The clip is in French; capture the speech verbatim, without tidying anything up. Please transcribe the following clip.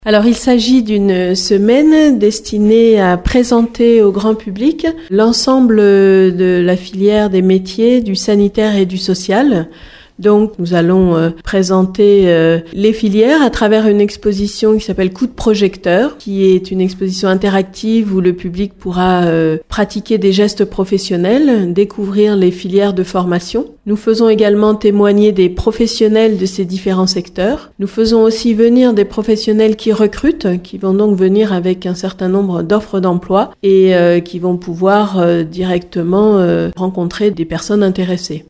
Alors il s'agit d'une semaine destinée à présenter au grand public l'ensemble de la filière des métiers du sanitaire et du social. Donc nous allons euh, présenter euh, les filières à travers une exposition qui s'appelle Coup de projecteur, qui est une exposition interactive où le public pourra euh, pratiquer des gestes professionnels, découvrir les filières de formation. Nous faisons également témoigner des professionnels de ces différents secteurs. Nous faisons aussi venir des professionnels qui recrutent, qui vont donc venir avec un certain nombre d'offres d'emploi et euh, qui vont pouvoir euh, directement euh, rencontrer des personnes intéressées.